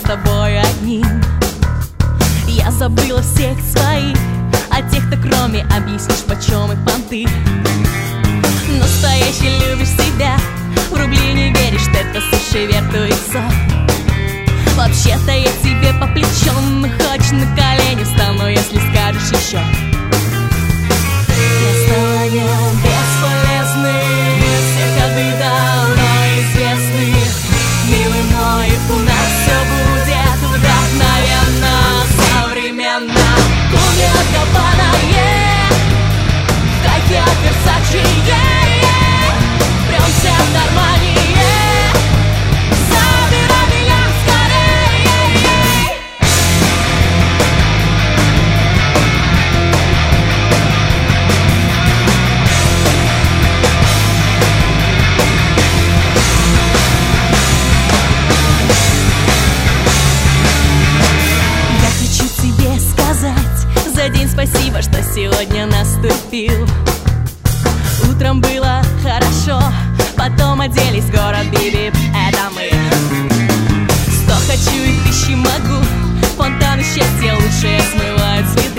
тобой одним. Я забыла всех своих, а тех, кто кроме объяснишь, почем их понты. Настоящий любишь себя, в рубли не веришь, это суши вертуется. Вообще-то я тебе по плечам, и хоть на колени встану, если скажешь еще. Расставания бесполезны, все ходы давно известны. Милый мой, у нас все будет вдохновенно, современно. Кумир Габбана, кайфе Версачи, премся в Нормани, забирай меня скорее. Я хочу тебе сказать за день спасибо, что сегодня наступил. Утром было хорошо, потом оделись, город Биби, это мы. 100 хочу и 1000 могу, фонтаны счастья лучшие смывают слезы.